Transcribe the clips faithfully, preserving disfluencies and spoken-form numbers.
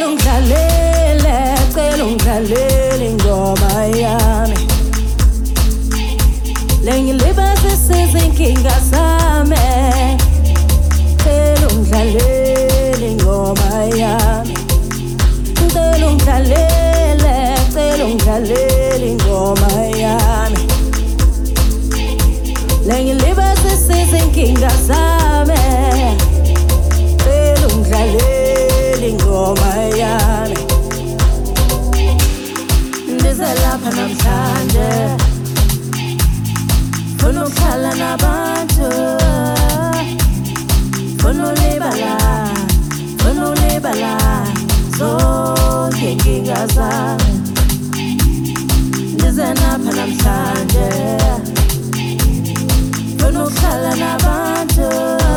ungidlalele, cela ungidlalele ingoma yami. Lengilibazisa izinkinga zami, cela ungidlalele ingoma yami. Cela ungidlalele, cela ungidlalele ingoma yami. Lengilibazisa izinkinga zami, cela ungidlalele ingoma yami. Ndize lapha namhlanje, funa ukuhlala nabantu, funa ulibala, funa ulibala zonke inkinga zami. Ndize lapha namhlanje, funa ukuhlala nabantu,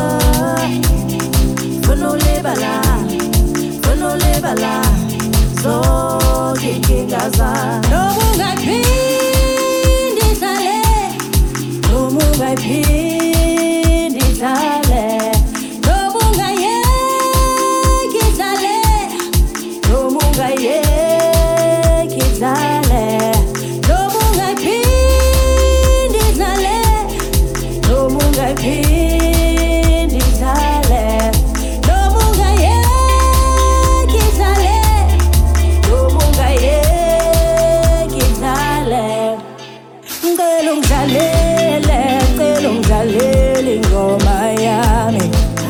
funa ulibala, funa ulibala zonke inkinga zami. Noma ungaphindi dlale, noma ungaphindi dlale, noma ungayeki dlale, noma ungayeki dlale, noma ungaphindi dlale, noma ungaphindi dlale, noma ungayeki dlale, noma ungayeki dlale. Cela ungidlalele, cela ungidlalele ingoma yami.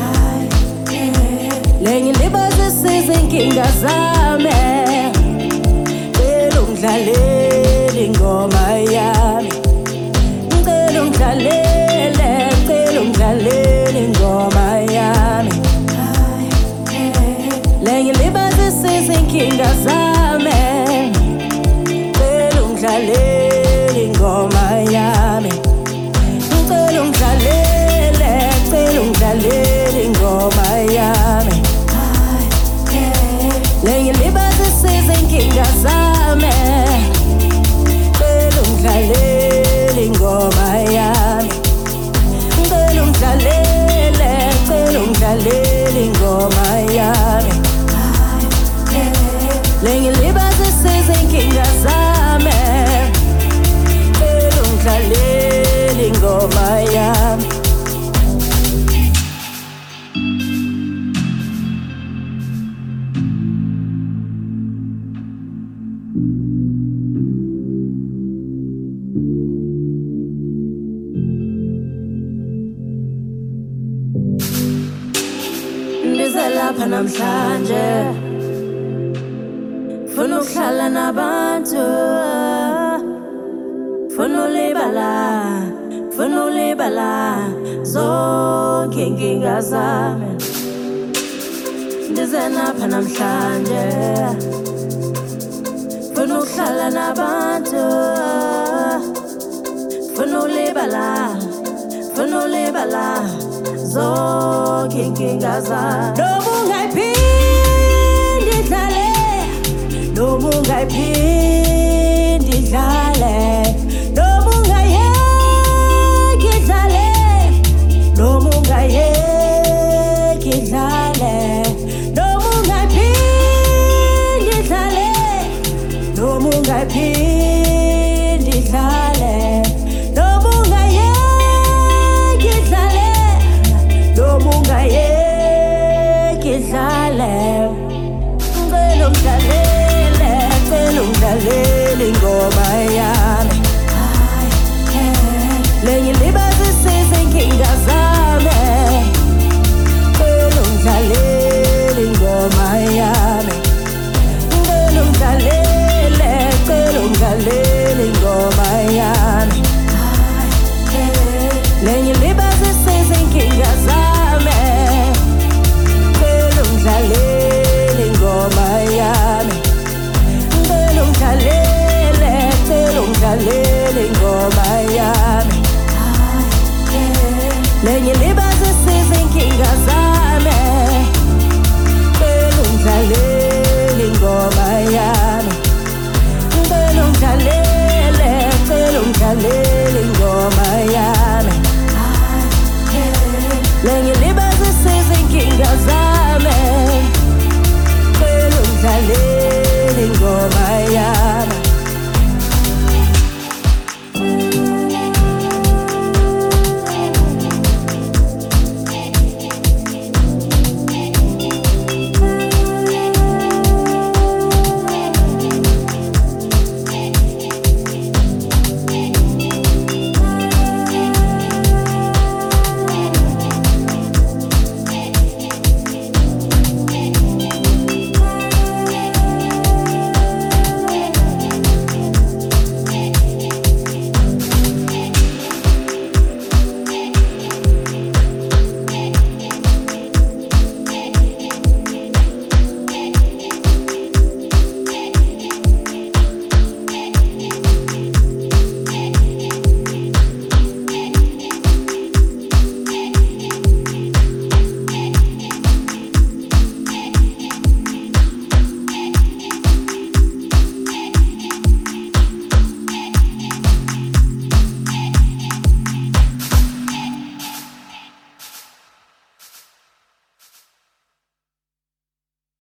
Lengilibazisa izinkinga zami, cela ungidlalele ingoma yami. Cela ungidlalele, cela ungidlalele ingoma yami. Lengilibazisa izinkinga zami, cela ungidlalele ingoma yami. Cela ungidlalele, cela ungidlalele ingoma yami. Lengilibazisa izinkinga zami, cela ungidlalele ingoma yami. Cela ungidlalele, cela ungidlalele ingoma yami. Lengilibazisa izinkinga zami, cela ungidlalele ingoma yami. Ndize lapha namhlanje, funa ukuhlala nabantu, funa ulibala, funa ulibala zonke inkinga zami. Ndize lapha namhlanje, funa ukuhlala nabantu, funa ulibala, funa ulibala zonke inkinga zami. Noma ungaphindi dlale, noma ungaphindi dlale, noma ungayeki dlale, noma ungayeki dlale, noma ungaphindi dlale, noma ungaphindi dlale, noma ungayeki dlale, noma ungayeki dlale. Cela ungidlalele, cela ungidlalele